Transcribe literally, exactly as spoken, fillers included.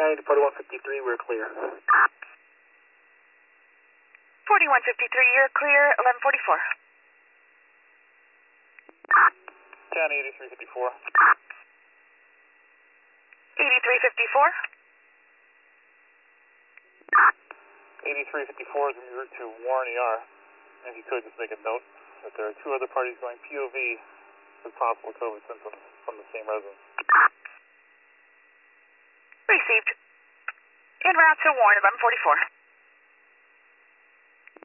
County to forty-one fifty-three, we're clear. forty-one fifty-three, you're clear, eleven forty-four. County eighty-three fifty-four. eighty-three fifty-four. eighty-three fifty-four is en route to Warren E R. If you could just make a note that there are two other parties going P O V with possible COVID symptoms from the same residence. Received. En route to Warren, eleven forty-four.